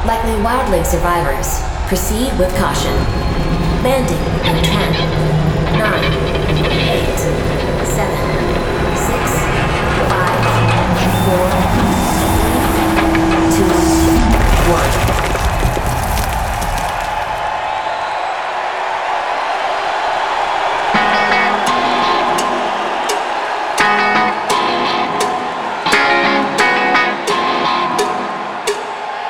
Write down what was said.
Likely wildling survivors. Proceed with caution. Landing in 10, 9,